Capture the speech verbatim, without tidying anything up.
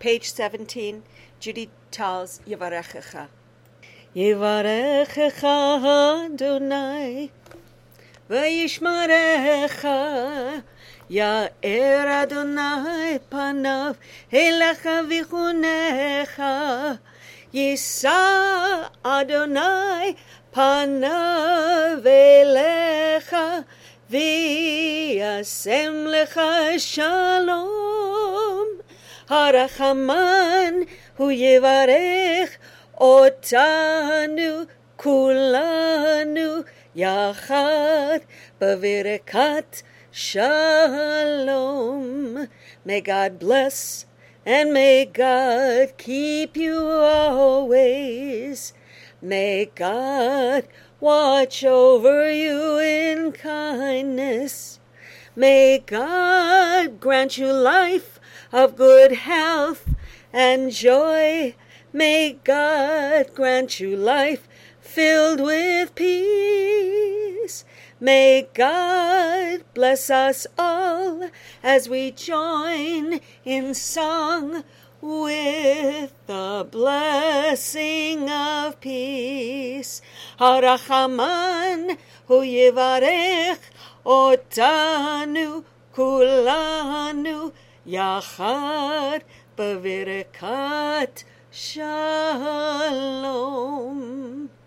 page seventeen, Judy Tal's Yevarechecha. Yevarechecha Adonai, Vayishmarecha, Ya'er Adonai panav elecha vichunecha, Yisa Adonai panav elecha, V'yasem lecha shalom. Harachaman hu yevarech otanu kulanu yachad b'virakat shalom. May God bless and may God keep you always. May God watch over you in kindness. May God grant you life of good health and joy. May God grant you life filled with peace. May God bless us all as we join in song with the blessing of peace. Harachaman hu yevarech otanu kulanu yachad b'virakat shalom.